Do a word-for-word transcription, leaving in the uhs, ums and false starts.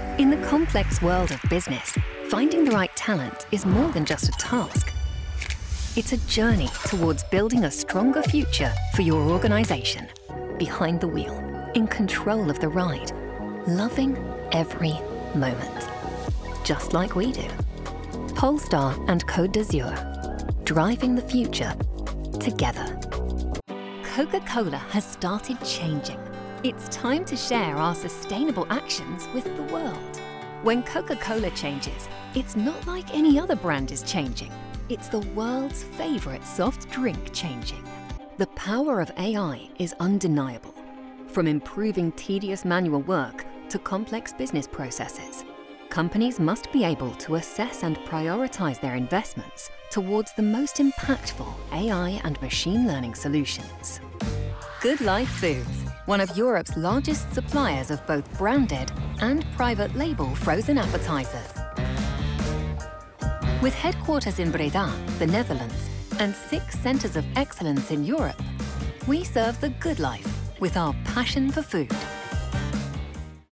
In the complex world of business, finding the right talent is more than just a task. It's a journey towards building a stronger future for your organization. Behind the wheel, in control of the ride, loving every moment. Just like we do. Polestar and Côte d'Azur, driving the future together. Coca-Cola has started changing. It's time to share our sustainable actions with the world. When Coca-Cola changes, it's not like any other brand is changing. It's the world's favorite soft drink changing. The power of A I is undeniable. From improving tedious manual work to complex business processes, companies must be able to assess and prioritize their investments towards the most impactful A I and machine learning solutions. Good Life Foods, one of Europe's largest suppliers of both branded and private label frozen appetizers. With headquarters in Breda, the Netherlands, and six centers of excellence in Europe, we serve the good life with our passion for food.